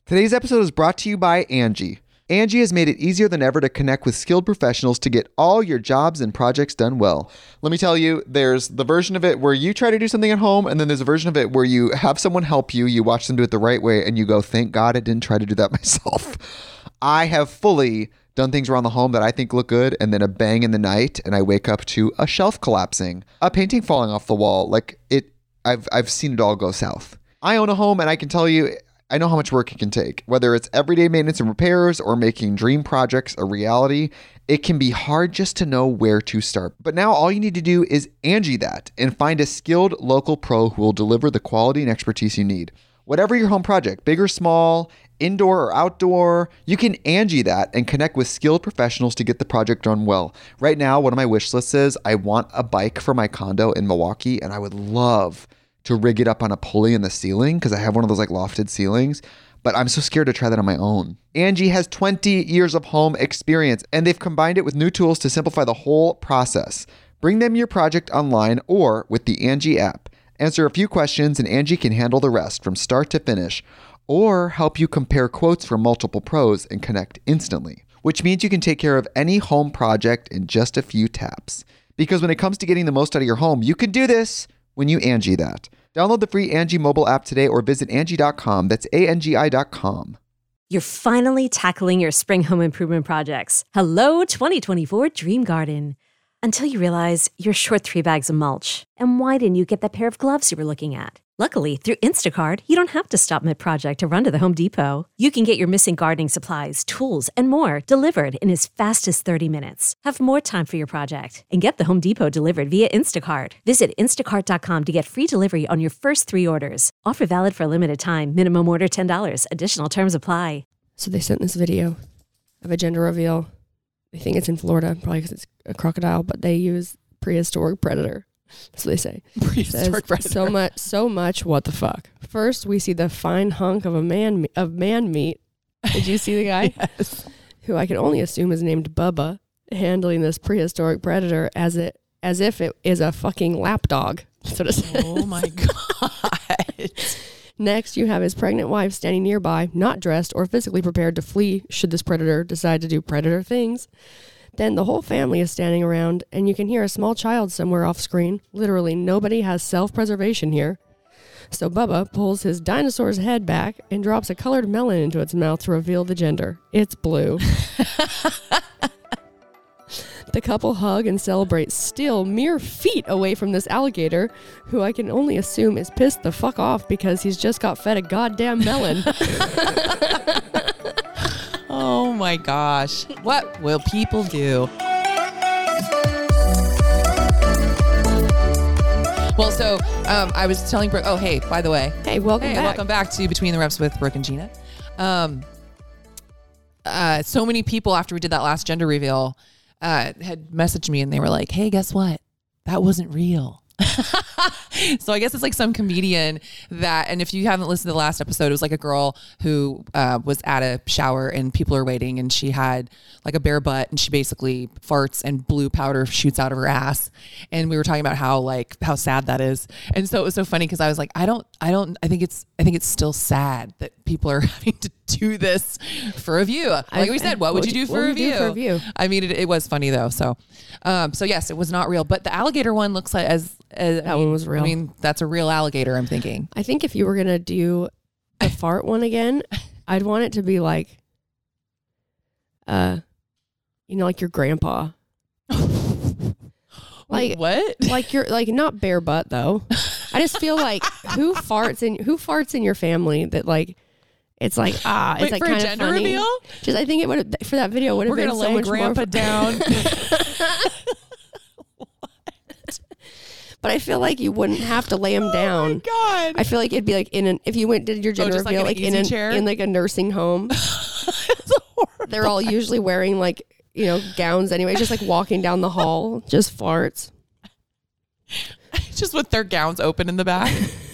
Today's episode is brought to you by Angie. Angie has made it easier than ever to connect with skilled professionals to get all your jobs and projects done well. Let me tell you, there's the version of it where you try to do something at home, and then there's a version of it where you have someone help you, you watch them do it the right way, and you go, thank God I didn't try to do that myself. I have fully done things around the home that I think look good, and then a bang in the night, and I wake up to a shelf collapsing, a painting falling off the wall. I've seen it all go south. I own a home, and I can tell you, I know how much work it can take. Whether it's everyday maintenance and repairs or making dream projects a reality, it can be hard just to know where to start. But now all you need to do is Angie that and find a skilled local pro who will deliver the quality and expertise you need. Whatever your home project, big or small, indoor or outdoor, you can Angie that and connect with skilled professionals to get the project done well. Right now, one of my wish lists is I want a bike for my condo in Milwaukee, and I would love to rig it up on a pulley in the ceiling because I have one of those like lofted ceilings, but I'm so scared to try that on my own. Angie has 20 years of home experience, and they've combined it with new tools to simplify the whole process. Bring them your project online or with the Angie app. Answer a few questions and Angie can handle the rest from start to finish, or help you compare quotes from multiple pros and connect instantly, which means you can take care of any home project in just a few taps. Because when it comes to getting the most out of your home, you can do this when you Angie that. Download the free Angie mobile app today or visit Angie.com. That's ANGI.com. You're finally tackling your spring home improvement projects. Hello, 2024 Dream Garden. Until you realize you're short 3 bags of mulch. And why didn't you get that pair of gloves you were looking at? Luckily, through Instacart, you don't have to stop mid-project to run to the Home Depot. You can get your missing gardening supplies, tools, and more delivered in as fast as 30 minutes. Have more time for your project and get the Home Depot delivered via Instacart. Visit instacart.com to get free delivery on your first 3 orders. Offer valid for a limited time. Minimum order $10. Additional terms apply. So they sent this video of a gender reveal. They think it's in Florida, probably because it's a crocodile, but they use prehistoric predator. That's what they say. Prehistoric predator. So much. What the fuck? First, we see the fine hunk of man meat. Did you see the guy? Yes. Who I can only assume is named Bubba, handling this prehistoric predator as if it is a fucking lapdog. That's what it says. Oh my God. Next, you have his pregnant wife standing nearby, not dressed or physically prepared to flee should this predator decide to do predator things. Then the whole family is standing around, and you can hear a small child somewhere off screen. Literally, nobody has self-preservation here. So Bubba pulls his dinosaur's head back and drops a colored melon into its mouth to reveal the gender. It's blue. The couple hug and celebrate, still mere feet away from this alligator, who I can only assume is pissed the fuck off because he's just got fed a goddamn melon. Oh my gosh. What will people do? Well, so I was telling Brooke, oh, hey, by the way. Hey, welcome back. Welcome back to Between the Reps with Brooke and Gina. So many people after we did that last gender reveal had messaged me and they were like, hey, guess what? That wasn't real. So I guess it's like some comedian that, and if you haven't listened to the last episode, it was like a girl who was at a shower and people are waiting and she had like a bare butt and she basically farts and blue powder shoots out of her ass. And we were talking about how sad that is. And so it was so funny because I was like, I think it's still sad that people are having to do this for a view. Like we said, what would you do for a view? I mean, it was funny though. So yes, it was not real, but the alligator one looks like that one was real. I mean, that's a real alligator, I'm thinking. I think if you were going to do a fart one again, I'd want it to be like, like your grandpa. Like what? Like you're like not bare butt though. I just feel like who farts in your family that like it's like it's like for kind a of gender funny. reveal? Just I think it would for that video would have been so much grandpa more down. But I feel like you wouldn't have to lay him down. Oh my God. I feel like it'd be like if you did your gender reveal like in like a nursing home. They're all usually wearing like, gowns anyway, just like walking down the hall, just farts. Just with their gowns open in the back.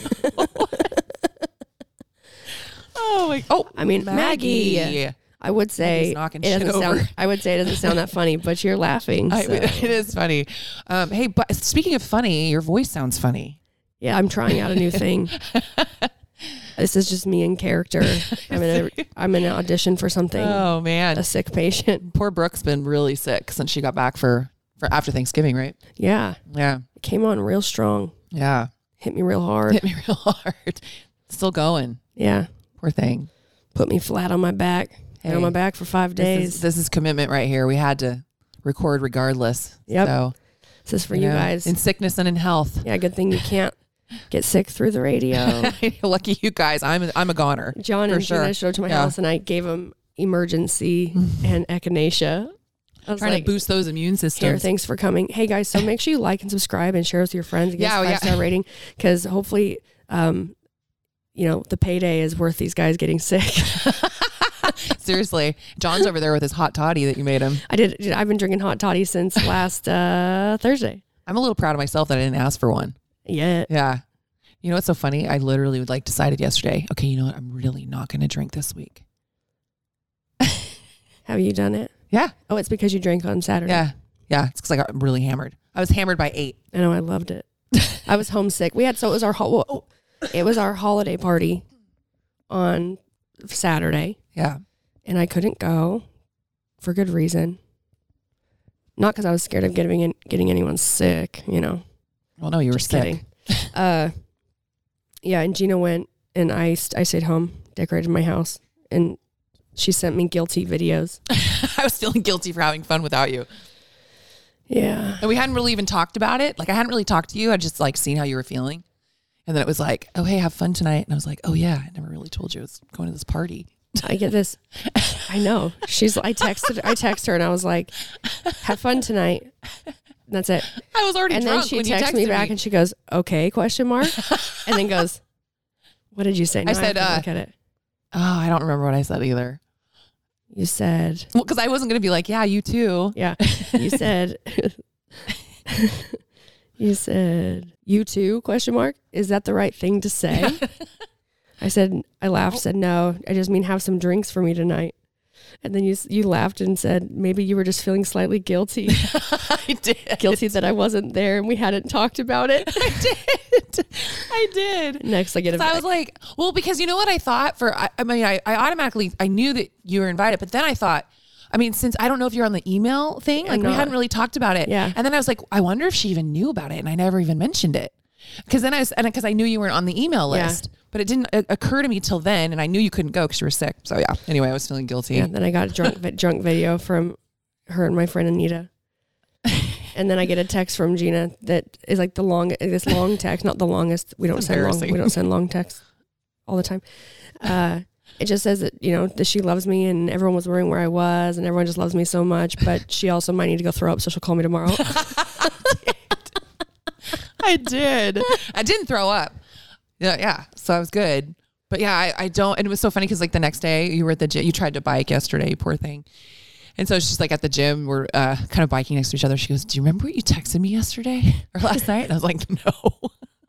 I mean, Maggie. I would say it doesn't sound that funny, but you're laughing. So. It is funny. Hey, but speaking of funny, your voice sounds funny. Yeah, I'm trying out a new thing. This is just me in character. I'm in an audition for something. Oh man, A sick patient. poor Brooke's been really sick since she got back for after Thanksgiving, right? Yeah. Yeah, It came on real strong. yeah. Hit me real hard. Hit me real hard. Still going. Yeah. Poor thing. Put me flat on my back. Hey, on my back for 5 days. This is commitment right here. We had to record regardless. Yep. So, This is for you guys. in sickness and in health. Yeah, good thing you can't get sick through the radio. Lucky you guys. I'm a goner. John For and sure. Gina showed up to my Yeah. house and I gave them emergency and echinacea. I was Trying like, to boost those immune here, systems. thanks for coming. Hey guys, so make sure you like and subscribe and share with your friends and give us a 5-star rating, because hopefully, the payday is worth these guys getting sick. Seriously, John's over there with his hot toddy that you made him. I've been drinking hot toddy since last Thursday. I'm a little proud of myself that I didn't ask for one. Yeah. Yeah. You know what's so funny? I literally decided yesterday, okay, you know what? I'm really not going to drink this week. Have you done it? Yeah. Oh, it's because you drank on Saturday. Yeah. Yeah. It's because I got really hammered. I was hammered by 8. I know. I loved it. I was homesick. It was our holiday party on Saturday. Yeah. And I couldn't go for good reason. Not because I was scared of getting anyone sick, Well, no, you were Just sick. kidding. Yeah, and Gina went and I stayed home, decorated my house, and she sent me guilty videos. I was feeling guilty for having fun without you. Yeah. And we hadn't really even talked about it. Like, I hadn't really talked to you. I just seen how you were feeling. And then it was like, oh, hey, have fun tonight. And I was like, oh yeah, I never really told you I was going to this party. I get this. I know. I texted her and I was like, have fun tonight. That's it. I was already And drunk then she when you texted me back and she goes, okay, ? And then goes, what did you say? I said, have to look at it. Oh, I don't remember what I said either. You said, Well, because I wasn't going to be like, yeah, you too. yeah, you said, you too, ? Is that the right thing to say? I laughed, said, no, I just mean have some drinks for me tonight. And then you laughed and said, maybe you were just feeling slightly guilty. I did. Guilty that I wasn't there and we hadn't talked about it. I did. Next I get I was like, well, because you know what I thought I automatically, I knew that you were invited, but then I thought, since I don't know if you're on the email thing, I'm we not. hadn't really talked about it. Yeah. And then I was like, I wonder if she even knew about it. And I never even mentioned it. Because I knew you weren't on the email list, but it didn't occur to me till then. And I knew you couldn't go because you were sick. So yeah, anyway, I was feeling guilty. Yeah, then I got a drunk video from her and my friend Anita. And then I get a text from Gina that is like this long text, not the longest. We don't send long texts all the time. It just says that, that she loves me and everyone was wondering where I was and everyone just loves me so much, but she also might need to go throw up, so she'll call me tomorrow. I did. I didn't throw up. Yeah. So I was good. But yeah, I don't. And it was so funny because the next day you were at the gym. You tried to bike yesterday, you poor thing. And so it's just at the gym, we're kind of biking next to each other. She goes, do you remember what you texted me yesterday or last night? And I was like, no.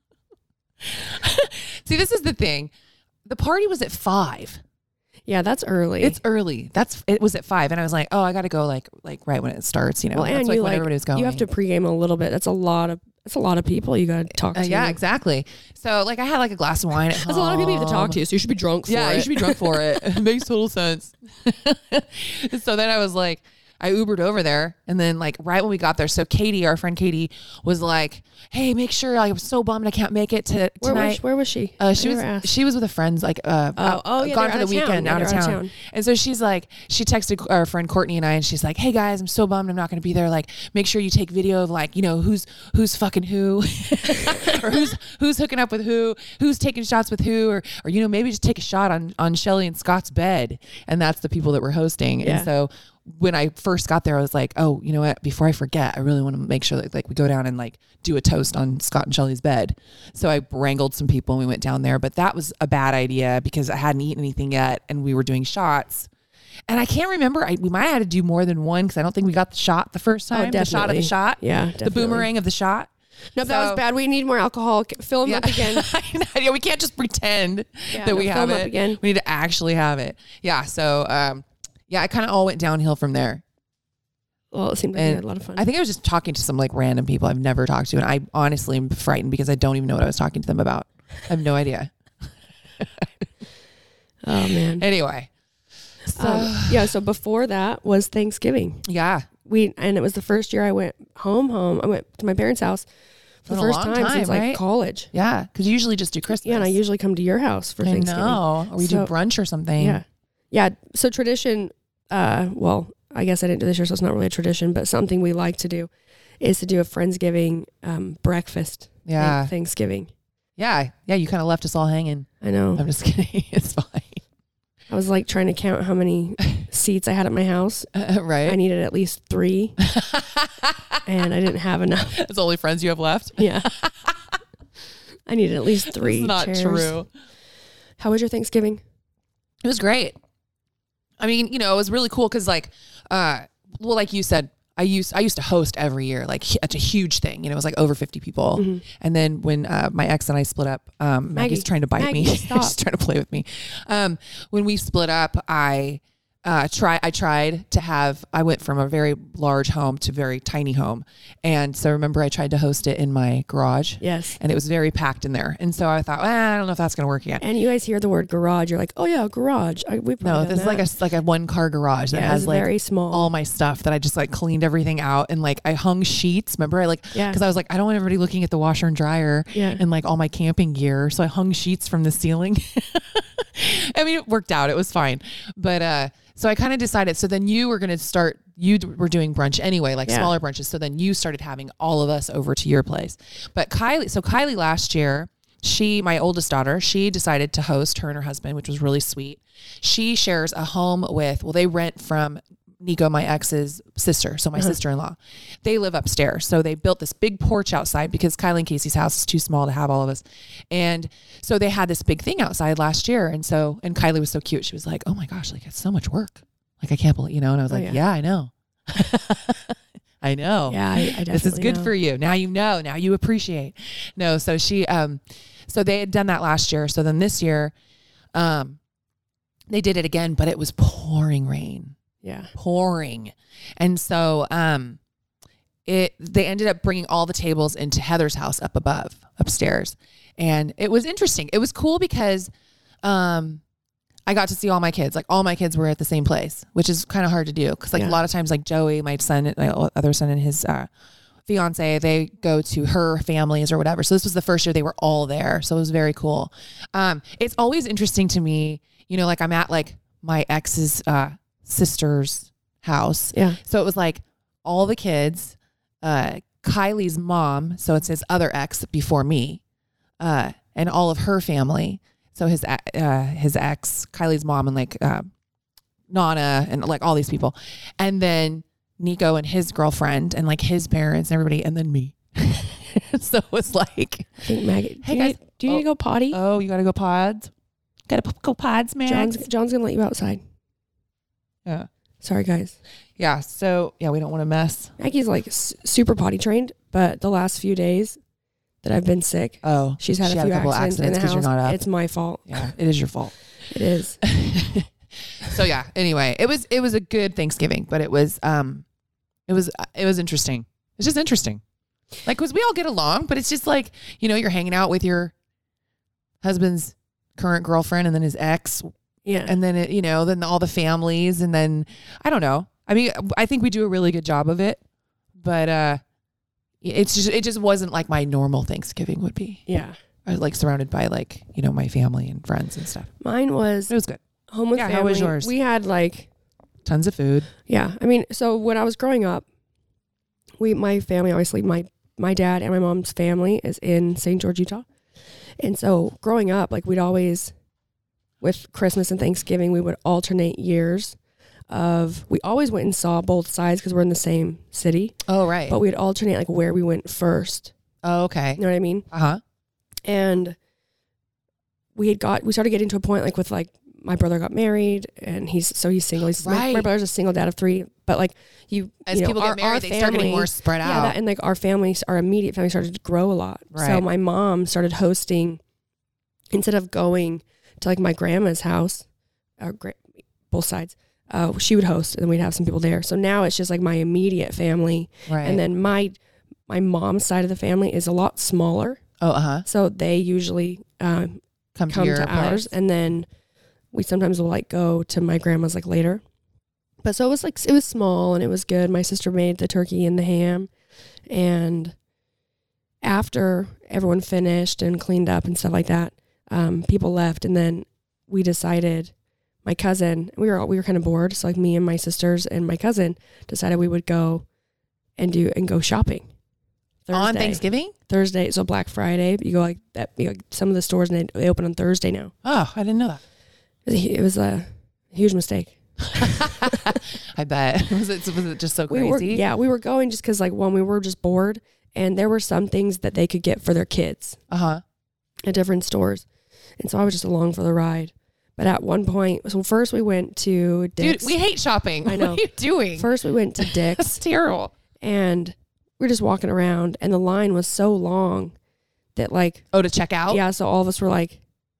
See, this is the thing. The party was at 5. Yeah, that's early. It's early. It was at 5, and I was like, oh, I got to go like right when it starts. Well, that's and when everybody was going. You have to pregame a little bit. That's a lot of people you got to talk to. Yeah, exactly. So I had a glass of wine at home. That's a lot of people you have to talk to. So you should be drunk for it. Yeah, you should be drunk for it. It makes total sense. So then I was like, I Ubered over there, and then right when we got there, so Katie, our friend Katie, was like, "Hey, make sure." I was so bummed I can't make it tonight. Where was she? She was with a friend's gone for the weekend out of town. And so she's like, she texted our friend Courtney and I, and she's like, "Hey guys, I'm so bummed I'm not going to be there. Make sure you take video of who's fucking who, or who's hooking up with who's taking shots with who, or maybe just take a shot on Shelly and Scott's bed." And that's the people that were hosting. Yeah. And so when I first got there, I was like, oh, you know what? Before I forget, I really want to make sure that we go down and do a toast on Scott and Shelly's bed. So I wrangled some people and we went down there, but that was a bad idea because I hadn't eaten anything yet and we were doing shots. And I can't remember. We might have had to do more than one because I don't think we got the shot the first time. Definitely. The shot of the shot. Yeah, definitely. The boomerang of the shot. No, that was bad. We need more alcohol. Fill them up again. Yeah, we can't just pretend that we have it. Again. We need to actually have it. Yeah. So, yeah, it kind of all went downhill from there. Well, it seemed like we had a lot of fun. I think I was just talking to some random people I've never talked to. And I honestly am frightened because I don't even know what I was talking to them about. I have no idea. Oh man. Anyway. So, So before that was Thanksgiving. yeah. And it was the first year I went home. I went to my parents' house for the Been a first long time since time, like right? college. Yeah. Because you usually just do Christmas. Yeah, and I usually come to your house for I Thanksgiving. know. Or we do brunch or something. Yeah. Yeah. So tradition, well, I guess I didn't do this year, so it's not really a tradition, but something we like to do is to do a Friendsgiving breakfast. Yeah. Thanksgiving. Yeah. Yeah. You kind of left us all hanging. I know. I'm just kidding. It's fine. I was like trying to count how many seats I had at my house. Right. I needed at least 3 and I didn't have enough. It's the only friends you have left. Yeah. I needed at least 3 It's not chairs. true. How was your Thanksgiving? It was great. I mean, it was really cool because like you said, I used to host every year, like it's a huge thing. It was like over 50 people. Mm-hmm. And then when my ex and I split up, Maggie's trying to bite me. Stop. She's trying to play with me. When we split up, I tried to have, I went from a very large home to a very tiny home. And so remember I tried to host it in my garage. Yes. And it was very packed in there. And so I thought, I don't know if that's going to work again. And you guys hear the word garage, you're like, oh yeah, garage. No, this is like a 1-car garage that has like very small. all my stuff that I just like cleaned everything out and like I hung sheets. Remember because I was like, I don't want everybody looking at the washer and dryer and like all my camping gear. So I hung sheets from the ceiling. I mean, it worked out. It was fine. But, so I kind of decided, so then you were going to start, you were doing brunch anyway, like smaller brunches. So then you started having all of us over to your place. But Kylie last year, my oldest daughter, she decided to host, her and her husband, which was really sweet. She shares a home they rent from Nico, my ex's sister. So my sister-in-law, they live upstairs. So they built this big porch outside because Kylie and Casey's house is too small to have all of us. And so they had this big thing outside last year. And Kylie was so cute. She was like, oh my gosh, like it's so much work. Like I can't believe, and I was like, yeah, I know. I know. Yeah, I definitely This is good know. for you. Now you know. Now you appreciate. No, so she, so they had done that last year. So then this year, they did it again, but it was pouring rain. Yeah. Pouring. And so they ended up bringing all the tables into Heather's house upstairs. And it was interesting. It was cool because I got to see all my kids. Like all my kids were at the same place, which is kind of hard to do. Because a lot of times like Joey, my son, my other son and his fiance, they go to her families or whatever. So this was the first year they were all there. So it was very cool. It's always interesting to me, like I'm at like my ex's sister's house. Yeah. So it was like all the kids, Kylie's mom, so it's his other ex before me, and all of her family. So his ex, Kylie's mom, and like Nana, and like all these people, and then Nico and his girlfriend, and like his parents and everybody, and then me. So it was like, I think Maggie, hey guys, do you need to go potty? Oh, you gotta go pods. Gotta go pods, man. John's gonna let you outside. Yeah. Sorry, guys. Yeah. So yeah, we don't want to mess. Maggie's like super potty trained, but the last few days that I've been sick, she's had a few couple accidents in the 'cause house. you're not up. It's my fault. Yeah, it is your fault. It is. So yeah. Anyway, it was a good Thanksgiving, but it was interesting. It's just interesting, like because we all get along, but it's just like you're hanging out with your husband's current girlfriend and then his ex. Yeah. And then then all the families, and then I don't know. I mean, I think we do a really good job of it, but it just wasn't like my normal Thanksgiving would be. Yeah. I was like surrounded by like my family and friends and stuff. Mine was. It was good. Home with family. How was yours? We had like tons of food. Yeah. I mean, so when I was growing up, my family, obviously my dad and my mom's family is in St. George, Utah. And so growing up, like we'd always, with Christmas and Thanksgiving, we would alternate years we always went and saw both sides because we're in the same city. Oh, right. But we'd alternate like where we went first. Oh, okay. You know what I mean? Uh-huh. And we started getting to a point like with like my brother got married and he's single. My brother's a single dad of 3, but like as people get married, they start getting more spread out. Yeah, and like our immediate family started to grow a lot. Right. So my mom started hosting, instead of going to like my grandma's house, both sides, she would host and then we'd have some people there. So now it's just like my immediate family. Right. And then my mom's side of the family is a lot smaller. Oh, uh-huh. So they usually come to ours. And then we sometimes will like go to my grandma's like later. But so it was small and it was good. My sister made the turkey and the ham. And after everyone finished and cleaned up and stuff like that, people left. And then we decided, my cousin, we were kind of bored. So like me and my sisters and my cousin decided we would go and go shopping. Thursday. On Thanksgiving? Thursday. So Black Friday, you go like that. Some of the stores, and they open on Thursday now. Oh, I didn't know that. It was a huge mistake. I bet. Was it just so crazy? We were going just because like one, we were just bored, and there were some things that they could get for their kids at different stores, and so I was just along for the ride. But at one point, so first we went to Dick's. Dude, we hate shopping. I know. What are you doing? First we went to Dick's. That's terrible. And we're just walking around, and the line was so long that like, to check out? Yeah, so all of us were like,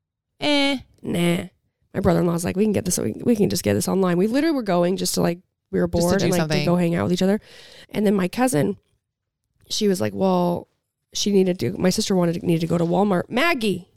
nah. My brother-in-law's like, we can get this. We can just get this online. We literally were going just to like, we were bored and like to go hang out with each other. And then my cousin, she was like, well, my sister needed to go to Walmart. Maggie,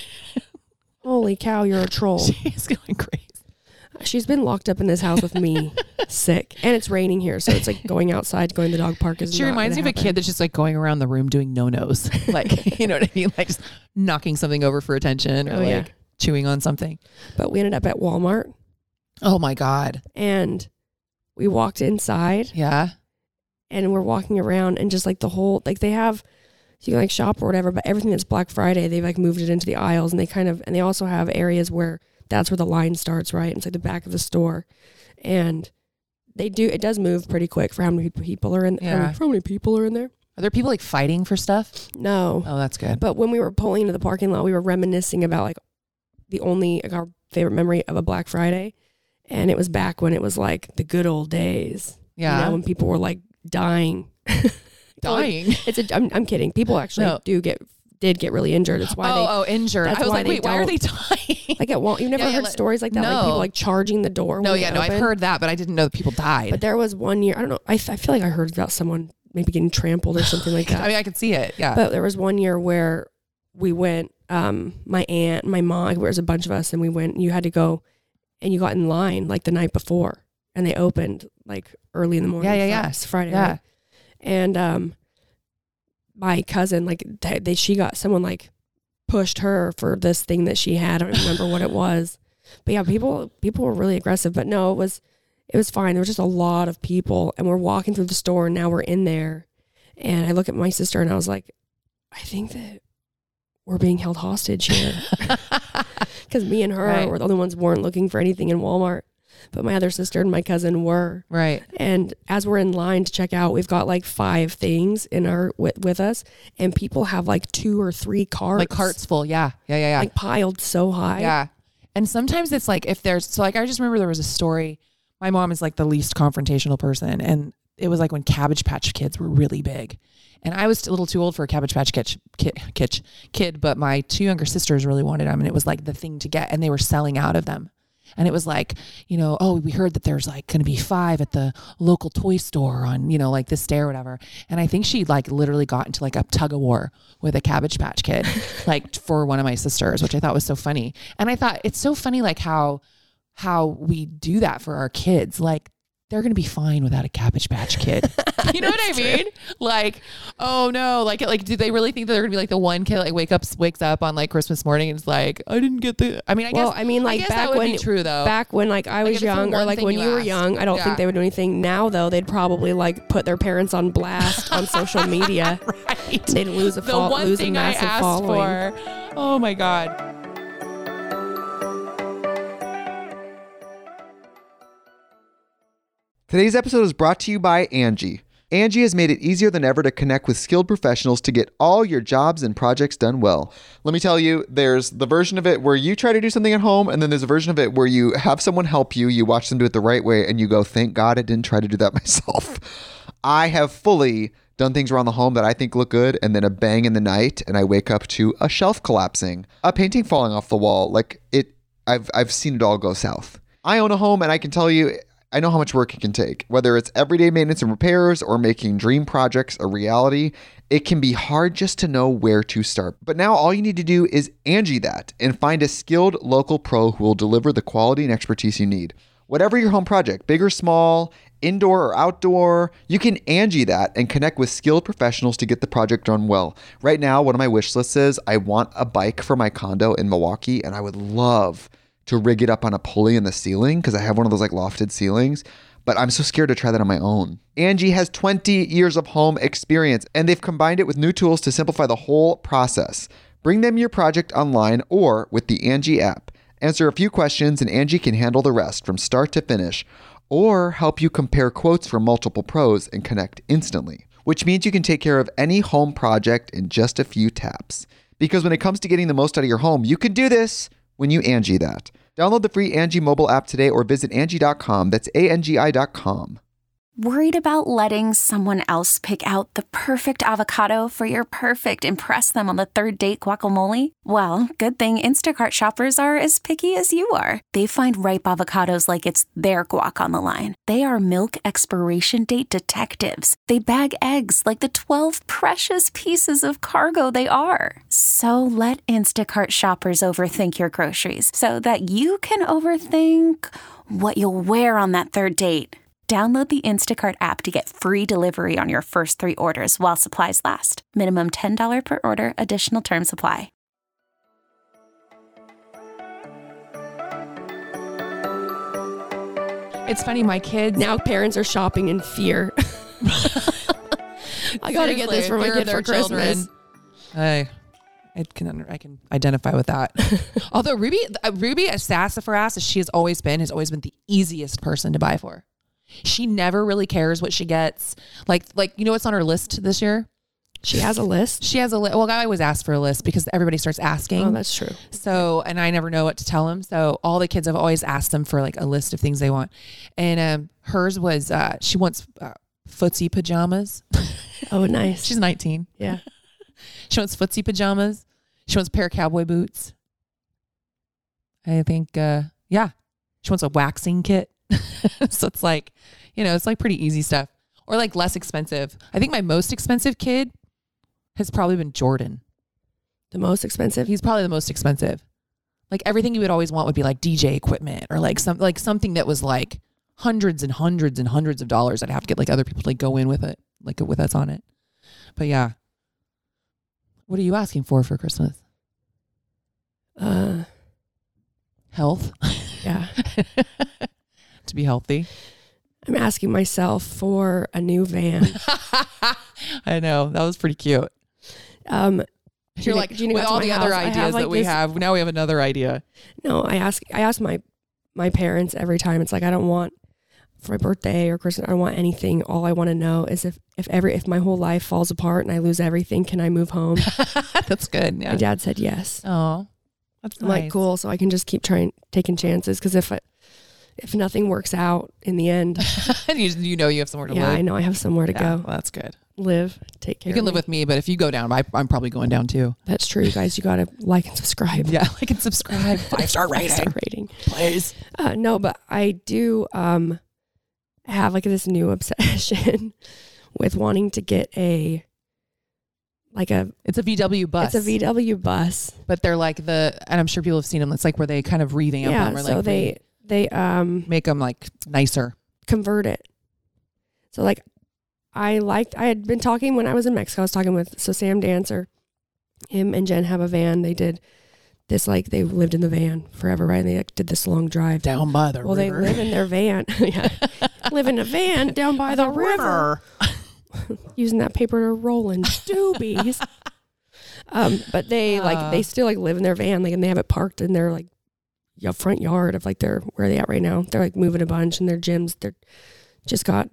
holy cow, you're a troll. She's going crazy. She's been locked up in this house with me, sick, and it's raining here, so it's like going outside, going to the dog park is. She reminds me of a kid that's just like going around the room doing no-nos, like you know what I mean, like just knocking something over for attention or chewing on something. But we ended up at Walmart. Oh my God! And we walked inside. Yeah. And we're walking around, and just like the whole like they have, you can like shop or whatever, but everything that's Black Friday, they've like moved it into the aisles, and they also have areas where. That's where the line starts, right? It's like the back of the store. And it does move pretty quick for how many people are in there. Yeah. How many people are in there? Are there people like fighting for stuff? No. Oh, that's good. But when we were pulling into the parking lot, we were reminiscing about like our favorite memory of a Black Friday. And it was back when it was like the good old days. Yeah. You know, when people were like dying. Dying? I'm kidding. People actually did get really injured. It's why injured. I was like, wait, why are they dying? Like you've never heard stories like that? No. Like people like charging the door. No, I've heard that, but I didn't know that people died. But there was one year, I don't know, I feel like I heard about someone maybe getting trampled or something like that. I mean, I could see it, yeah. But there was one year where we went, my aunt, my mom, there was a bunch of us, and we went, you had to go, and you got in line like the night before, and they opened like early in the morning. Yeah. Friday. Yeah. Right? And my cousin, like she got someone like pushed her for this thing that she had. I don't remember what it was, but yeah, people were really aggressive. But no, it was fine. There was just a lot of people, and we're walking through the store, and now we're in there. And I look at my sister, and I was like, I think that we're being held hostage here, because me and her were the only ones who weren't looking for anything in Walmart. But my other sister and my cousin were. Right. And as we're in line to check out, we've got like 5 things in our with us, and people have like 2 or 3 carts. Like carts full. Yeah. Like piled so high. Yeah. And sometimes it's like I just remember there was a story. My mom is like the least confrontational person, and it was like when Cabbage Patch Kids were really big. And I was a little too old for a Cabbage Patch kid, but my 2 younger sisters really wanted them, and it was like the thing to get, and they were selling out of them. And it was like, we heard that there's like going to be 5 at the local toy store on, like this day or whatever. And I think she like literally got into like a tug of war with a Cabbage Patch Kid, like for one of my sisters, which I thought was so funny. And I thought it's so funny, like how we do that for our kids. Like they're going to be fine without a Cabbage Patch Kid. You know what I mean? Like, oh no, like do they really think that they're going to be like the one kid that like wakes up on like Christmas morning and is like, I didn't get the, I mean, I guess like that would be true though. Back when like I was young, or like when you were young, I don't think they would do anything. Now though, they'd probably like put their parents on blast on social media. Right. They'd lose a massive following. Oh my God. Today's episode is brought to you by Angie. Angie has made it easier than ever to connect with skilled professionals to get all your jobs and projects done well. Let me tell you, there's the version of it where you try to do something at home, and then there's a version of it where you have someone help you, you watch them do it the right way, and you go, thank God I didn't try to do that myself. I have fully done things around the home that I think look good, and then a bang in the night, and I wake up to a shelf collapsing, a painting falling off the wall. Like I've seen it all go south. I own a home, and I can tell you, I know how much work it can take. Whether it's everyday maintenance and repairs or making dream projects a reality, it can be hard just to know where to start. But now all you need to do is Angie that and find a skilled local pro who will deliver the quality and expertise you need. Whatever your home project, big or small, indoor or outdoor, you can Angie that and connect with skilled professionals to get the project done well. Right now, one of my wish lists is I want a bike for my condo in Milwaukee, and I would love to rig it up on a pulley in the ceiling because I have one of those like lofted ceilings, but I'm so scared to try that on my own. Angie has 20 years of home experience, and they've combined it with new tools to simplify the whole process. Bring them your project online or with the Angie app. Answer a few questions and Angie can handle the rest from start to finish, or help you compare quotes from multiple pros and connect instantly, which means you can take care of any home project in just a few taps. Because when it comes to getting the most out of your home, you can do this when you Angie that. Download the free Angie mobile app today or visit Angie.com. That's ANGI.com. Worried about letting someone else pick out the perfect avocado for your perfect impress them on the third date guacamole? Well, good thing Instacart shoppers are as picky as you are. They find ripe avocados like it's their guac on the line. They are milk expiration date detectives. They bag eggs like the 12 precious pieces of cargo they are. So let Instacart shoppers overthink your groceries so that you can overthink what you'll wear on that third date. Download the Instacart app to get free delivery on your first 3 orders while supplies last. Minimum $10 per order. Additional terms apply. It's funny, my kids... Now parents are shopping in fear. I got to get this for my kid for Christmas. Hey, I can identify with that. Although Ruby as sassafras as she has always been the easiest person to buy for. She never really cares what she gets. Like you know what's on her list this year? She has a list? She has a list. Well, I always ask for a list because everybody starts asking. Oh, that's true. So, and I never know what to tell them. So all the kids have always asked them for like a list of things they want. And hers was, she wants footsie pajamas. Oh, nice. She's 19. Yeah. She wants footsie pajamas. She wants a pair of cowboy boots. I think, yeah. She wants a waxing kit. So it's like, it's like pretty easy stuff or like less expensive. I think my most expensive kid has probably been Jordan. The most expensive? He's probably the most expensive. Like everything you would always want would be like DJ equipment or like something that was like hundreds and hundreds and hundreds of dollars. I'd have to get like other people to like go in with it, like with us on it. But yeah. What are you asking for Christmas? Health. Yeah. To be healthy. I'm asking myself for a new van. I know. That was pretty cute. You're like, with all the other ideas that we have, now we have another idea. No, I ask my parents every time. It's like, I don't want for my birthday or Christmas, I don't want anything. All I want to know is if my whole life falls apart and I lose everything, can I move home? That's good. Yeah. My dad said yes. Oh, that's I'm nice. like, cool. So I can just keep taking chances. Cause if nothing works out in the end, you have somewhere to live. Yeah, I know I have somewhere to go. Well, that's good. Live, take care. You can live with me, but if you go down, I'm probably going down too. That's true, guys. You got to like and subscribe. Yeah, like and subscribe. 5-star rating. 5-star rating, please. No, but I do have like this new obsession with wanting to get it's a VW bus. It's a VW bus, but they're like and I'm sure people have seen them. It's like where they kind of revamp them. Or so like they make them like nicer, convert it. So like I had been talking when I was in Mexico. I was talking with Sam Dancer. Him and Jen have a van. They did this they lived in the van forever, right? And they did this long drive down by the river. They live in their van. Yeah, live in a van down by the river. Using that paper to roll in doobies. But they still live in their van, and they have it parked in their front yard of where are they at right now? They're moving a bunch in their gyms. They're just got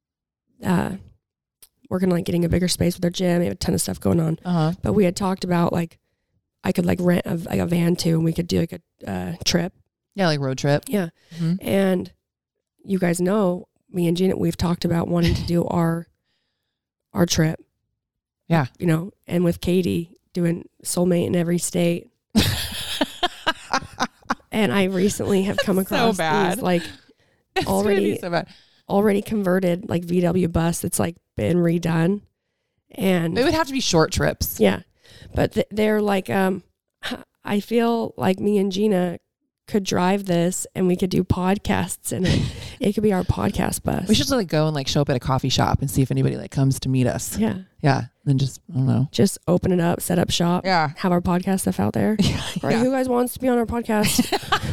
working on getting a bigger space with their gym. They have a ton of stuff going on. But we had talked about I could rent a van too, and we could do a trip. Yeah, like road trip. Yeah. Mm-hmm. And you guys know me and Gina, we've talked about wanting to do our trip. Yeah. And with Katie doing Soulmate in every state. And I recently have come across these It's gonna be already so bad. already converted like VW bus that's like been redone. And It would have to be short trips. yeah, but they're like, I feel like me and Gina could drive this and we could do podcasts in it. It could be our podcast bus. We should like go and like show up at a coffee shop and see if anybody like comes to meet us. Yeah. Yeah. Then just, I don't know. Just open it up, set up shop. Yeah. Have our podcast stuff out there. All right, who guys wants to be on our podcast?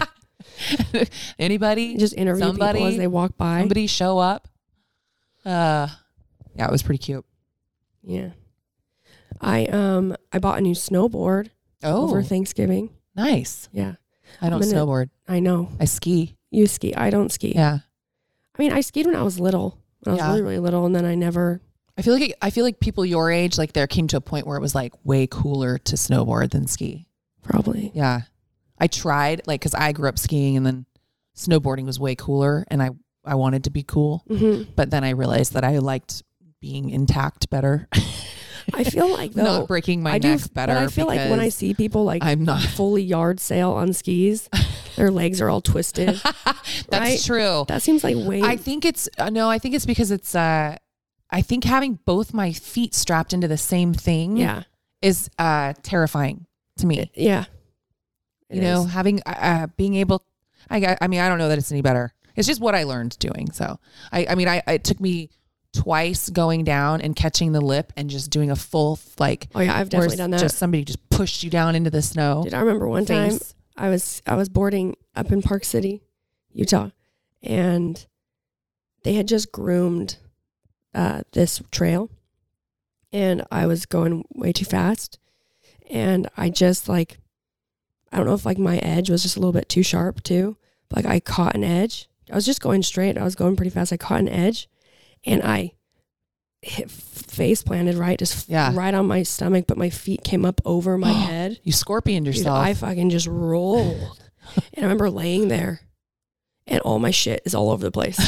Anybody? Just interview Somebody? people as they walk by. Somebody show up. Yeah, it was pretty cute. Yeah. I bought a new snowboard over Thanksgiving. Nice. Yeah. I don't I'm gonna- snowboard. I know. I ski. You ski. I don't ski. Yeah. I mean, I skied when I was little. When I was Yeah. really, really little, and then I never. I feel like people your age, like there came to a point where it was like way cooler to snowboard than ski. Probably. Yeah. I tried like, cause I grew up skiing and then snowboarding was way cooler and I wanted to be cool. Mm-hmm. But then I realized that I liked being intact better. I feel like though, Not breaking my I neck do, better. But I feel like when I because see people like I'm not. fully yard sail on skis, their legs are all twisted. That's right? true. That seems like way. I think it's I think it's because it's I think having both my feet strapped into the same thing yeah. is terrifying to me. Yeah. It You know, is. having being able I mean I don't know that it's any better. It's just what I learned doing. So I mean it took me twice going down and catching the lip and just doing a full like Oh yeah, I've definitely where done that. just somebody just pushed you down into the snow. Did I remember one time Face. I was boarding up in Park City, Utah, and they had just groomed this trail, and I was going way too fast, and I just like, I don't know if like my edge was just a little bit too sharp too. Like I caught an edge. I was just going straight. I was going pretty fast. I caught an edge, and I hit face planted right on my stomach, but my feet came up over my head. You scorpioned Dude, yourself. I fucking just rolled. And I remember laying there and all my shit is all over the place.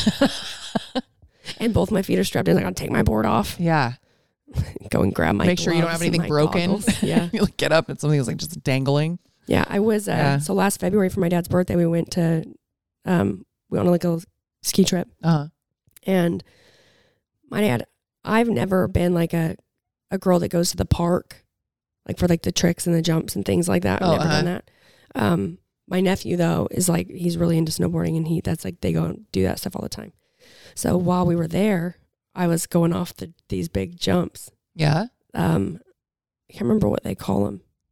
And both my feet are strapped in. I gotta take my board off, yeah. go and grab my Make sure you don't gloves have and anything my broken. goggles. Yeah. You like get up and something was like just dangling. Yeah. I was, Yeah. so last February for my dad's birthday, we went to, we went on like a ski trip, Uh-huh. and my dad, I've never been like a girl that goes to the park, like for like the tricks and the jumps and things like that. I've never done that. My nephew though is like, he's really into snowboarding, and that's like, they go and do that stuff all the time. So while we were there, I was going off these big jumps. Yeah. I can't remember what they call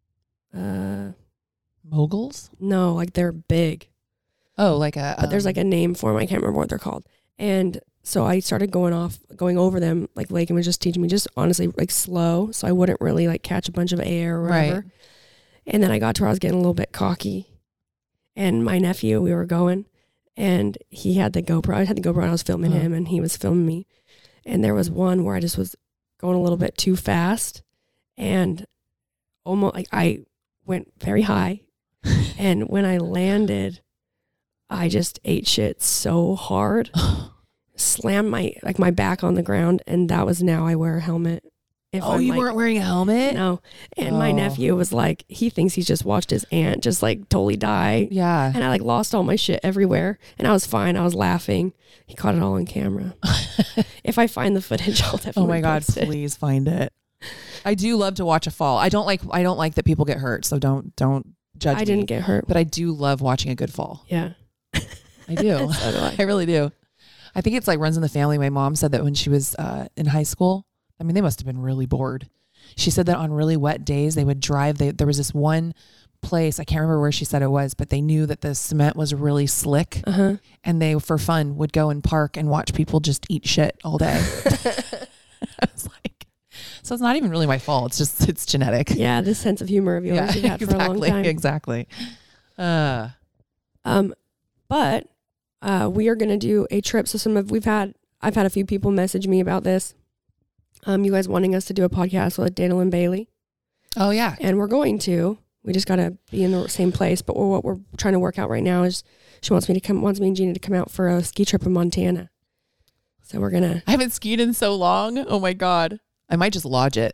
them. Moguls? No, like they're big, Oh, like a but there's like a name for them. I can't remember what they're called. And so I started going over them. Like Lakin was just teaching me just honestly like slow, so I wouldn't really like catch a bunch of air or whatever. Right. And then I got to where I was getting a little bit cocky. And my nephew, we were going, and he had the GoPro. I had the GoPro, and I was filming him, and he was filming me. And there was one where I just was going a little bit too fast, and almost like I went very high. And when I landed, I just ate shit so hard, slammed my back on the ground, and that was now I wear a helmet. If Oh, I'm you like, weren't wearing a helmet? no. And my Oh. nephew was like, he thinks he's just watched his aunt just like totally die. Yeah. And I like lost all my shit everywhere. And I was fine. I was laughing. He caught it all on camera. If I find the footage, I'll definitely Oh my God, post it. please find it. I do love to watch a fall. I don't like that people get hurt, so don't judge me. I didn't get hurt. But I do love watching a good fall. Yeah. I do. So do I. I really do. I think it's like runs in the family. My mom said that when she was in high school, I mean, they must have been really bored. She said that on really wet days, they would drive. There was this one place, I can't remember where she said it was, but they knew that the cement was really slick. Uh-huh. And they, for fun, would go and park and watch people just eat shit all day. I was like, so it's not even really my fault. It's genetic. Yeah. This sense of humor of yours you've had for a long time. Exactly. But we are going to do a trip. So I've had a few people message me about this. You guys wanting us to do a podcast with Daniel and Bailey. Oh yeah. And we're going to. We just got to be in the same place. But what we're trying to work out right now is she wants me and Gina to come out for a ski trip in Montana. So we're going to. I haven't skied in so long. Oh my God. I might just lodge it.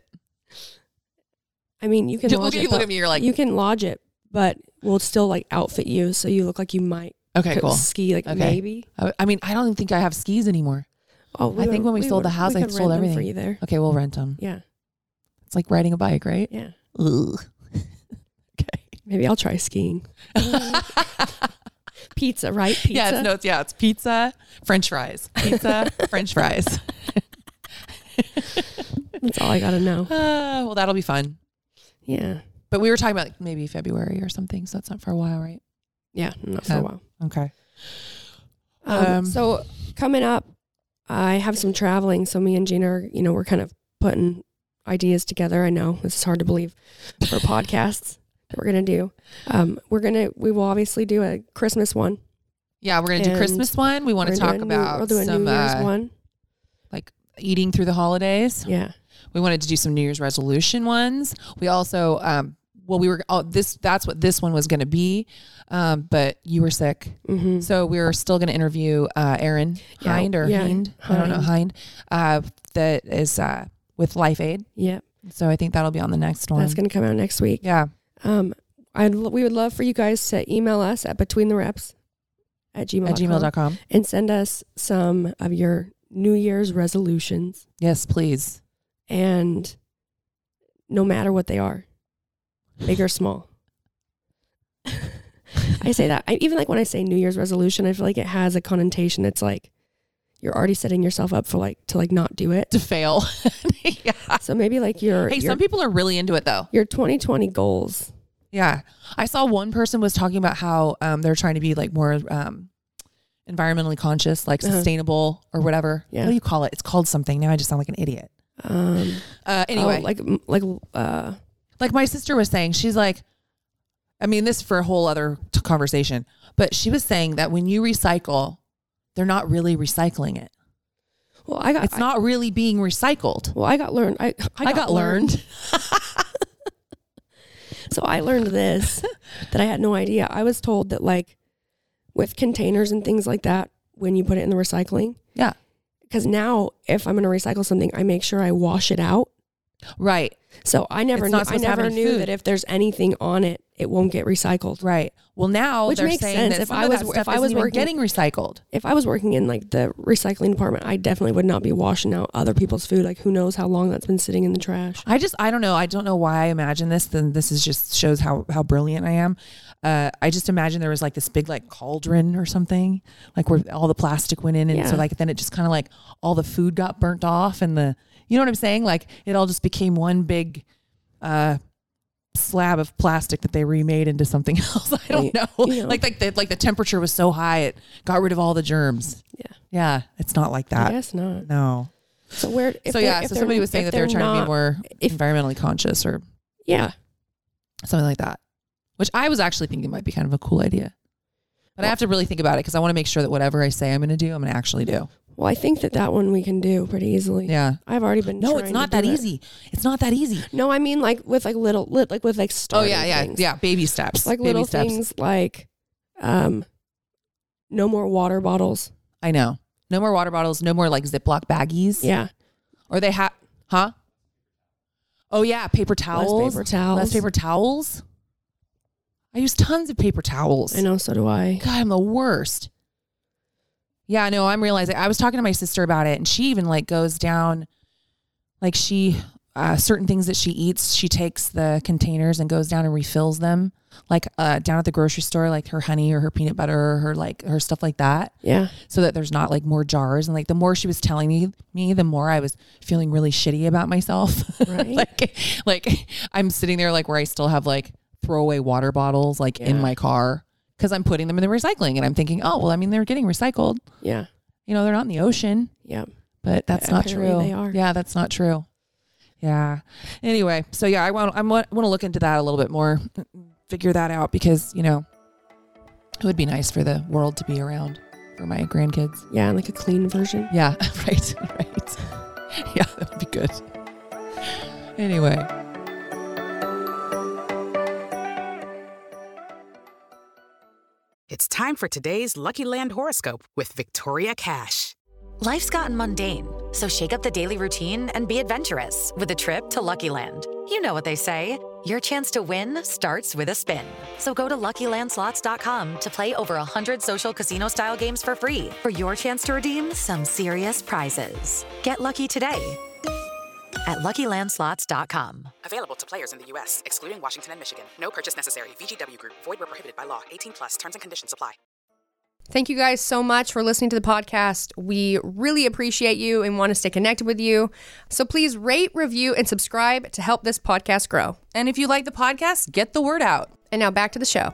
I mean, you can lodge it. Look at me. You're like, You can lodge it, but we'll still like outfit you so you look like you might Okay, Could cool. Ski, like Okay. maybe. I mean, I don't even think I have skis anymore. Oh, I think when we sold the house, I could sold rent them everything. for you there. Okay, we'll rent them. Yeah, It's like riding a bike, right? yeah. Ugh. Okay. Maybe I'll try skiing. Pizza, right? Pizza. Yeah, it's pizza, French fries. Pizza, French fries. That's all I gotta know. Well, that'll be fun. Yeah, But we were talking about like maybe February or something, so that's not for a while, right? yeah. Not for a while. Okay. So coming up, I have some traveling. So me and Gina are, we're kind of putting ideas together. I know this is hard to believe for podcasts that we're going to do. We will obviously do a Christmas one. Yeah, we're going to do Christmas one. We want to talk about we'll do a some New Year's one. like eating through the holidays. Yeah. We wanted to do some New Year's resolution ones. We also, that's what this one was going to be. But you were sick. Mm-hmm. So we're still going to interview Erin Hind or Hind. I don't know, Hind. That is with Life Aid. Yeah. So I think that'll be on the next one. That's going to come out next week. Yeah. We would love for you guys to email us at betweenthereps@gmail.com and send us some of your New Year's resolutions. Yes, please. And no matter what they are, big or small. I say that. Even like when I say New Year's resolution, I feel like it has a connotation that's like you're already setting yourself up for to not do it. To fail. Yeah. So maybe like some people are really into it though. Your 2020 goals. Yeah. I saw one person was talking about how they're trying to be like more environmentally conscious, like sustainable or whatever. Yeah. What do you call it? It's called something. Now I just sound like an idiot. Anyway. Like my sister was saying, she's like, I mean, this is for a whole other conversation, but she was saying that when you recycle, they're not really recycling it. Well, it's not really being recycled. Well, I got learned. I got learned. So I learned this that I had no idea. I was told that like with containers and things like that, when you put it in the recycling. Yeah. Because now if I'm going to recycle something, I make sure I wash it out. Right. So I never knew that if there's anything on it, it won't get recycled. Right. Well, now which they're makes saying sense. that If I was working, getting recycled. If I was working in like the recycling department, I definitely would not be washing out other people's food. Like who knows how long that's been sitting in the trash. I don't know. I don't know why I imagine this. Then this is just shows how brilliant I am. I just imagine there was like this big like cauldron or something, like where all the plastic went in, and so like then it just kind of like all the food got burnt off, and you know what I'm saying? Like it all just became one big slab of plastic that they remade into something else. I don't know. Like the temperature was so high it got rid of all the germs. Yeah, it's not like that. I guess not. No. So somebody was saying that they were trying to be more environmentally conscious or something like that, which I was actually thinking might be kind of a cool idea. But I have to really think about it because I want to make sure that whatever I say I'm going to do, I'm going to actually do. Well, I think that one we can do pretty easily. Yeah. I've already been No, it's not that easy. It's not that easy. No, I mean like with like little starting things. Yeah, baby steps. Like little things like no more water bottles. I know. No more water bottles, no more like Ziploc baggies. Yeah. Or they have Oh yeah, paper towels. Less paper towels. I use tons of paper towels. I know, so do I. God, I'm the worst. Yeah, I know. I'm realizing. I was talking to my sister about it, and she even like goes down, like certain things that she eats, she takes the containers and goes down and refills them, like down at the grocery store, like her honey or her peanut butter or her stuff like that. Yeah. So that there's not like more jars. And like the more she was telling me, the more I was feeling really shitty about myself. Right. like I'm sitting there like where I still have like throwaway water bottles like in my car. Because I'm putting them in the recycling and I'm thinking, oh, well, I mean, they're getting recycled. Yeah. They're not in the ocean. Yeah. But that's not true. They are. Yeah, that's not true. Yeah. Anyway, so yeah, I want to look into that a little bit more, figure that out because, it would be nice for the world to be around for my grandkids. Yeah, like a clean version. Yeah, right. Yeah, that would be good. Anyway. It's time for today's Lucky Land horoscope with Victoria Cash. Life's gotten mundane, so shake up the daily routine and be adventurous with a trip to Lucky Land. You know what they say, your chance to win starts with a spin. So go to LuckyLandSlots.com to play over 100 social casino-style games for free for your chance to redeem some serious prizes. Get lucky today at LuckyLandSlots.com. Available to players in the U.S., excluding Washington and Michigan. No purchase necessary. VGW Group. Void where prohibited by law. 18+. Terms and conditions apply. Thank you guys so much for listening to the podcast. We really appreciate you and want to stay connected with you. So please rate, review, and subscribe to help this podcast grow. And if you like the podcast, get the word out. And now back to the show.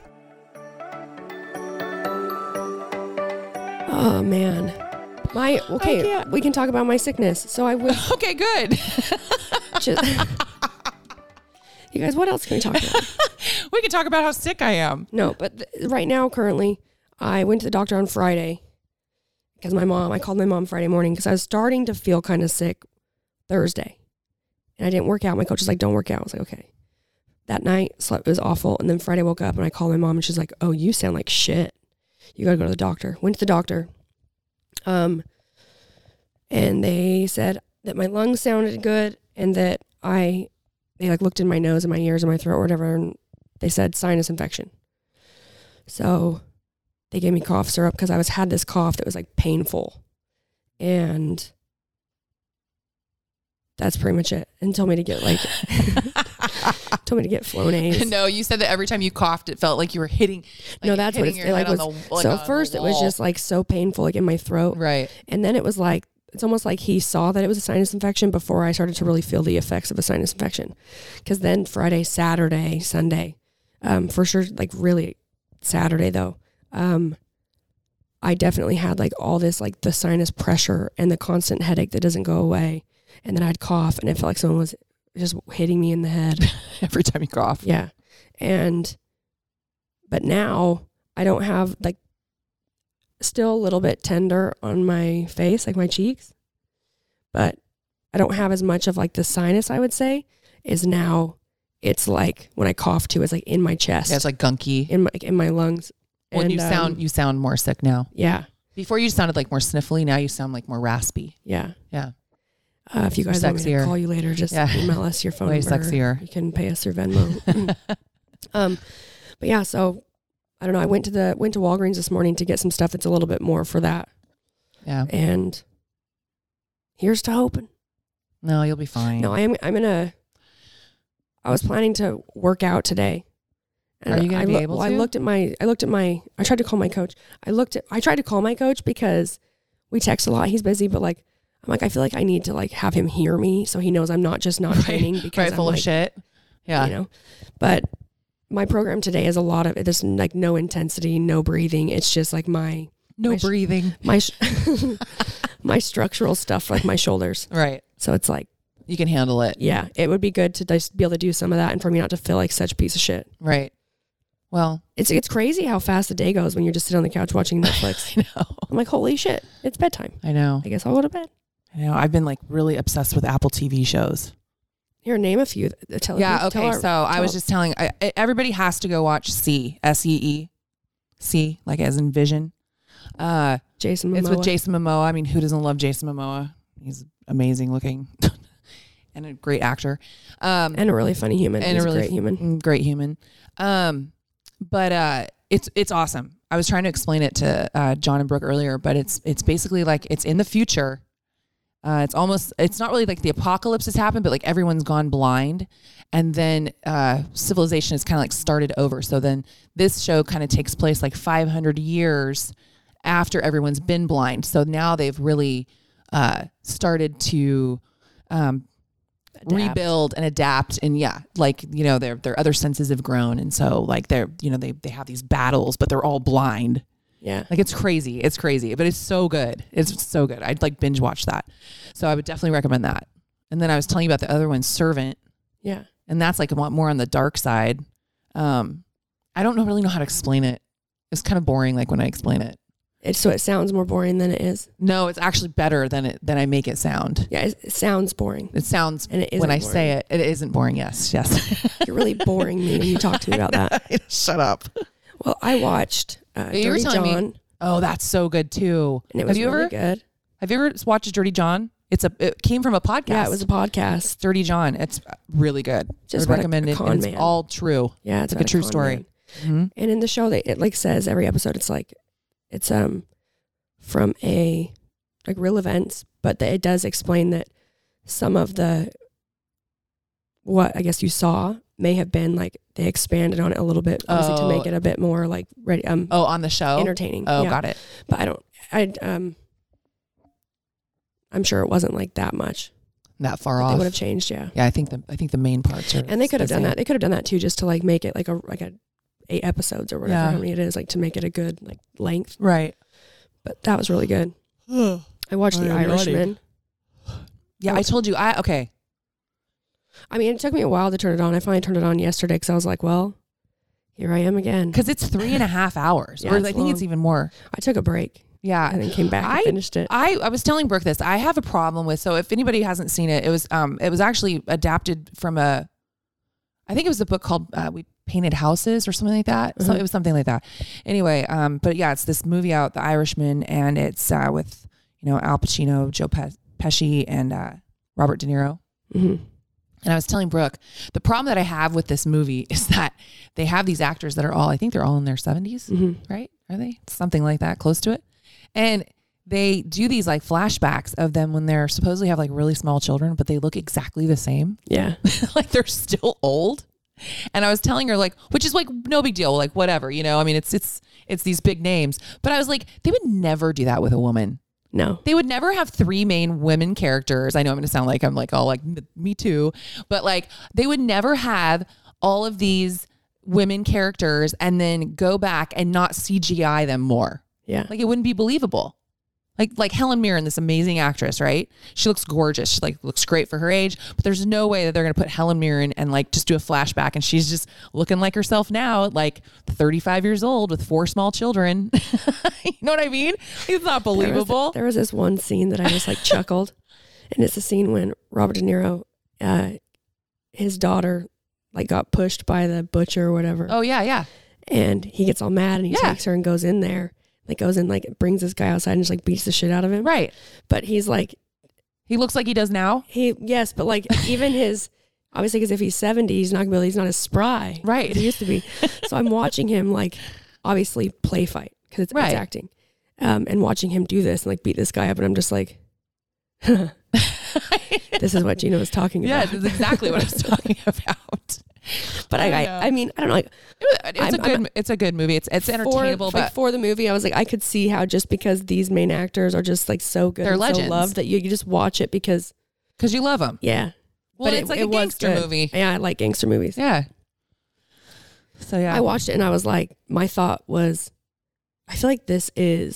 Oh, man. We can talk about my sickness. So I would... Okay, good. You guys, what else can we talk about? We can talk about how sick I am. No, but right now, currently, I went to the doctor on Friday because I called my mom Friday morning because I was starting to feel kind of sick Thursday. And I didn't work out. My coach was like, don't work out. I was like, okay. That night, slept, it was awful. And then Friday, woke up and I called my mom and she's like, oh, you sound like shit. You got to go to the doctor. Went to the doctor. And they said that my lungs sounded good and that they looked in my nose and my ears and my throat or whatever. And they said sinus infection. So they gave me cough syrup because I had this cough that was like painful. And that's pretty much it. And told me to get Flonase. No, you said that every time you coughed, it felt like you were hitting. No, that's what it's like. So first it was just like so painful, like in my throat. Right. And then it was like, it's almost like he saw that it was a sinus infection before I started to really feel the effects of a sinus infection. Because then Friday, Saturday, Sunday, for sure, like really Saturday though, I definitely had like all this, like the sinus pressure and the constant headache that doesn't go away. And then I'd cough and it felt like someone was just hitting me in the head. Every time you cough. Yeah. But now I don't have like, still a little bit tender on my face, like my cheeks, but I don't have as much of like the sinus, I would say, is now it's like when I cough too, it's like in my chest. Yeah, it's like gunky. In my lungs. Well, and you sound more sick now. Yeah. Before you sounded like more sniffly. Now you sound like more raspy. Yeah. Yeah. If you guys want me to call you later, just email us your phone number. Way sexier. You can pay us through Venmo. But yeah, so I don't know. I went to Walgreens this morning to get some stuff that's a little bit more for that. Yeah. And here's to hoping. No, you'll be fine. No, I was planning to work out today. And are you going to be able to? I tried to call my coach. I tried to call my coach because we text a lot. He's busy, but like, I'm like, I feel like I need to like have him hear me so he knows I'm not just not training because I'm full of shit. Yeah. You know, but my program today is a lot of it. There's like no intensity, no breathing. It's just like my breathing, my structural stuff, like my shoulders. Right. So it's like, you can handle it. Yeah. It would be good to just be able to do some of that and for me not to feel like such a piece of shit. Right. Well, it's crazy how fast the day goes when you're just sitting on the couch watching Netflix. I know. I'm like, holy shit, it's bedtime. I know. I guess I'll go to bed. I know. I've been like really obsessed with Apple TV shows. Here, name a few. I was just telling everybody has to go watch S-E-E, C, like as in Vision. Jason Momoa. It's with Jason Momoa. I mean, who doesn't love Jason Momoa? He's amazing looking and a great actor. And a really funny human. And He's a really great human. Great human. But it's awesome. I was trying to explain it to John and Brooke earlier, but it's basically like it's in the future. It's not really like the apocalypse has happened, but like everyone's gone blind, and then civilization is kind of like started over. So then this show kind of takes place like 500 years after everyone's been blind. So now they've really started to rebuild and adapt, and their other senses have grown, and so like they have these battles, but they're all blind. Yeah. Like it's crazy, but it's so good. It's so good. I'd like binge watch that. So I would definitely recommend that. And then I was telling you about the other one, Servant. Yeah. And that's like a lot more on the dark side. I don't really know how to explain it. It's kind of boring like when I explain it. So it sounds more boring than it is. No, it's actually better than I make it sound. Yeah, it sounds boring. It sounds, and it isn't when I boring. say it, it isn't boring. Yes. You're really boring me when you talk to me about that. Shut up. Well, I watched Dirty John. Oh, that's so good too. And it was really good. Have you ever watched Dirty John? It came from a podcast. Yeah, it was a podcast. Dirty John. It's really good. Just I would recommend a it. con And it's man. all true. Yeah, it's like a about true con story. man. Mhm. And in the show, it like says every episode, it's from a like real events, but it does explain that some of what I guess you saw may have been like they expanded on it a little bit, obviously to make it a bit more like ready. On the show, entertaining. Oh, yeah. got it. But I'm sure it wasn't like that much. That far They off. would have changed, yeah. Yeah, I think the main parts are. And they could have the done same. that. They could have done that too, just to like make it like a 8 episodes or whatever Yeah. how many it is, like to make it a good like length. Right. But that was really good. I watched The I am Irishman. Yeah, I told you. Okay. I mean, it took me a while to turn it on. I finally turned it on yesterday because I was like, well, here I am again. Because it's 3.5 hours. Yeah, or it's I think it's long. even more. I took a break Yeah. and then came back and finished it. I was telling Brooke this. I have a problem with, so if anybody hasn't seen it, it was actually adapted from I think it was a book called We Painted Houses or something like that. So it was something like that. Anyway, but yeah, it's this movie out, The Irishman, and it's with, Al Pacino, Joe Pesci, and Robert De Niro. Mm-hmm. And I was telling Brooke, the problem that I have with this movie is that they have these actors that are I think they're all in their 70s, right? Are they? Something like that, close to it. And they do these like flashbacks of them when they're supposedly have like really small children, but they look exactly the same. Yeah. Like they're still old. And I was telling her like, which is like no big deal, like whatever, I mean, it's these big names, but I was like, they would never do that with a woman. No. They would never have 3 main women characters. I know I'm going to sound like I'm like all like me too, but like they would never have all of these women characters and then go back and not CGI them more. Yeah. Like it wouldn't be believable. Like Helen Mirren, this amazing actress, right? She looks gorgeous. She like looks great for her age, but there's no way that they're going to put Helen Mirren and like just do a flashback and she's just looking like herself now, like 35 years old with 4 small children. You know what I mean? It's not believable. There was this one scene that I just like chuckled, and it's a scene when Robert De Niro, his daughter like got pushed by the butcher or whatever. Oh yeah, yeah. And he gets all mad and he Yeah. takes her and goes in there. Like goes in, like brings this guy outside and just like beats the shit out of him. Right. But he's like, He looks like he does now. yes, but like even his, obviously because if he's 70, he's not as spry. Right. As he used to be. So I'm watching him like obviously play fight because it's Right. acting. And watching him do this and like beat this guy up and I'm just like, this is what Gina was talking Yeah, about. that's exactly what I was talking about. But I mean, I don't know. Like, It's a good movie. It's entertainable, but for the movie, I was like, I could see how just because these main actors are just like so good, They're and legends. so loved that you just watch it because you love them. yeah. Well, But it's like a was gangster good. movie. Yeah, I like gangster movies. Yeah. So yeah, I watched it and I was like, my thought was, I feel like they're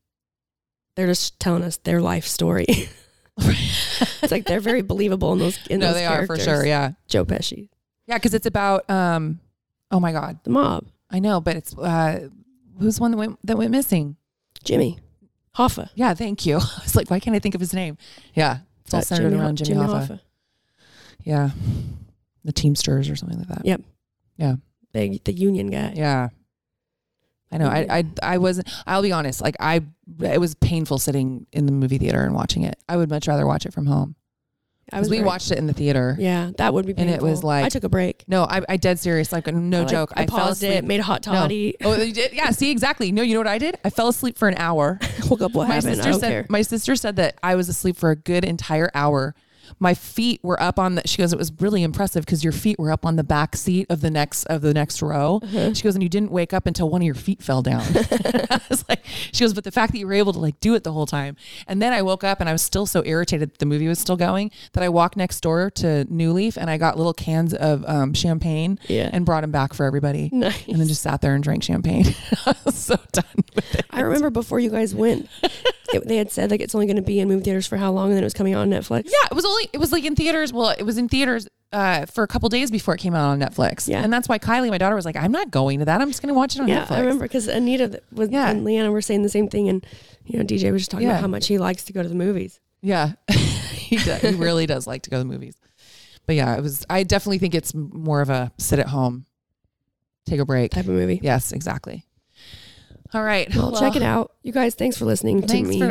just telling us their life story. It's like they're very believable in those. No, they are for sure. Yeah, Joe Pesci, yeah, because it's about oh my god, the mob, I know, but it's who's the one that went missing? Jimmy Hoffa. Yeah, thank you. I was like, why can't I think of his name? Yeah, it's all centered around Jimmy Hoffa. Yeah, the Teamsters or something like that. Yep. Yeah. The union guy. Yeah. I know. I wasn't. I'll be honest. Like it was painful sitting in the movie theater and watching it. I would much rather watch it from home. We watched it in the theater. Yeah, that would be painful. And it was like I took a break. No, I dead serious. Like no joke. I fell paused asleep. it, made a hot toddy. No. Oh, you did? Yeah. See, exactly. No, you know what I did? I fell asleep for an hour. Woke up. What happened? I don't care. My sister said that I was asleep for a good entire hour. My feet were up on she goes, it was really impressive because your feet were up on the back seat of the next row. She goes, and you didn't wake up until one of your feet fell down. I was like, she goes, but the fact that you were able to like do it the whole time. And then I woke up and I was still so irritated that the movie was still going that I walked next door to New Leaf and I got little cans of champagne and brought them back for everybody. Nice. And then just sat there and drank champagne. I was so done with it. I remember before you guys went, they had said like it's only going to be in movie theaters for how long, and then it was coming out on Netflix. Yeah, it was like in theaters. Well, it was in theaters for a couple days before it came out on Netflix. Yeah. And that's why Kylie, my daughter, was like, I'm not going to that. I'm just going to watch it on Yeah, Netflix. I remember because Anita and Leanna were saying the same thing, and DJ was just talking about how much he likes to go to the movies. Yeah, he really does like to go to the movies. But yeah, I definitely think it's more of a sit at home, take a break Type of movie. Yes, exactly. All right. Well, check it out. You guys, thanks for listening to me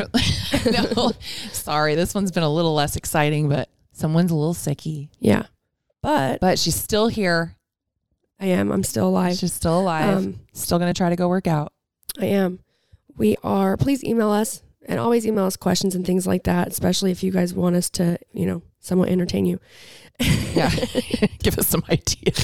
No, sorry. This one's been a little less exciting, but someone's a little sicky. Yeah. But she's still here. I am. I'm still alive. She's still alive. Still going to try to go work out. I am. Please email us, and always email us questions and things like that, especially if you guys want us to, somewhat entertain you. Yeah. Give us some ideas.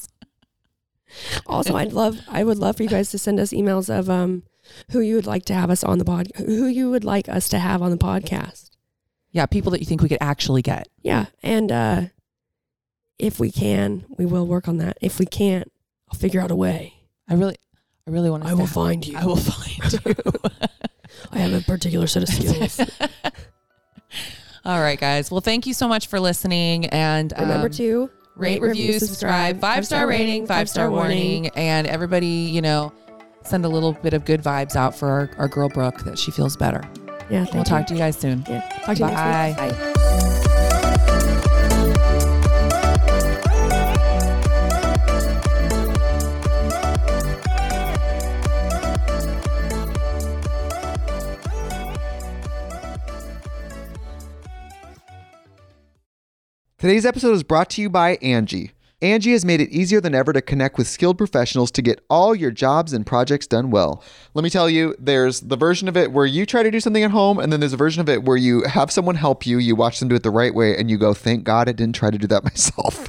Also, I would love for you guys to send us emails of who you would like to have us on the who you would like us to have on the podcast. Yeah, people that you think we could actually get. Yeah, and if we can, we will work on that. If we can't, I'll figure out a way. I really want to. I will find you. I will find you. I have a particular set of skills. All right, guys. Well, thank you so much for listening, and remember to rate, review, subscribe, 5-star rating, 5-star warning, and everybody, send a little bit of good vibes out for our girl Brooke that she feels better. Yeah, we'll talk to you guys soon. Yeah, talk to you next week. Bye. Today's episode is brought to you by Angie. Angie has made it easier than ever to connect with skilled professionals to get all your jobs and projects done well. Let me tell you, there's the version of it where you try to do something at home, and then there's a version of it where you have someone help you, you watch them do it the right way, and you go, thank God I didn't try to do that myself.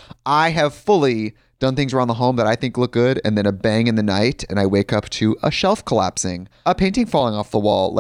I have fully done things around the home that I think look good, and then a bang in the night, and I wake up to a shelf collapsing, a painting falling off the wall.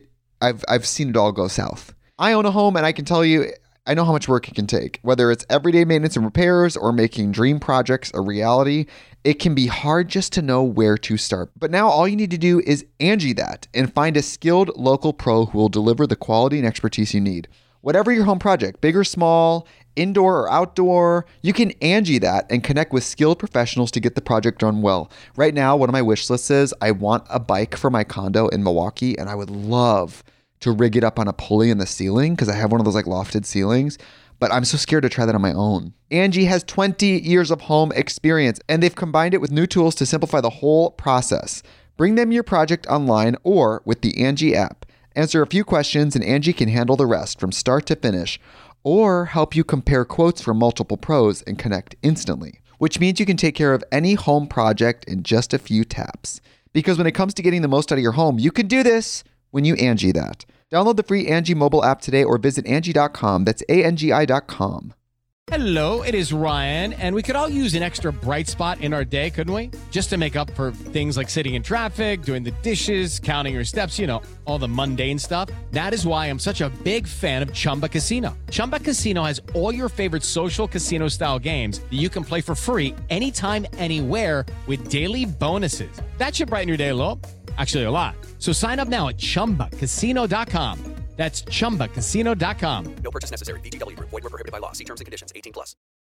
I've seen it all go south. I own a home, and I can tell you, I know how much work it can take. Whether it's everyday maintenance and repairs or making dream projects a reality, it can be hard just to know where to start. But now all you need to do is Angie that and find a skilled local pro who will deliver the quality and expertise you need. Whatever your home project, big or small, indoor or outdoor, you can Angie that and connect with skilled professionals to get the project done well. Right now, one of my wish lists is I want a bike for my condo in Milwaukee, and I would love to rig it up on a pulley in the ceiling because I have one of those lofted ceilings, but I'm so scared to try that on my own. Angie has 20 years of home experience, and they've combined it with new tools to simplify the whole process. Bring them your project online or with the Angie app. Answer a few questions and Angie can handle the rest from start to finish, or help you compare quotes from multiple pros and connect instantly, which means you can take care of any home project in just a few taps. Because when it comes to getting the most out of your home, you can do this when you Angie that. Download the free Angie mobile app today or visit Angie.com. That's ANGI.com. Hello, it is Ryan, and we could all use an extra bright spot in our day, couldn't we? Just to make up for things like sitting in traffic, doing the dishes, counting your steps, all the mundane stuff. That is why I'm such a big fan of Chumba Casino. Chumba Casino has all your favorite social casino style games that you can play for free anytime, anywhere with daily bonuses. That should brighten your day a little. Actually, a lot. So sign up now at ChumbaCasino.com. That's ChumbaCasino.com. No purchase necessary. VGW Group. Void where prohibited by law. See terms and conditions. 18+.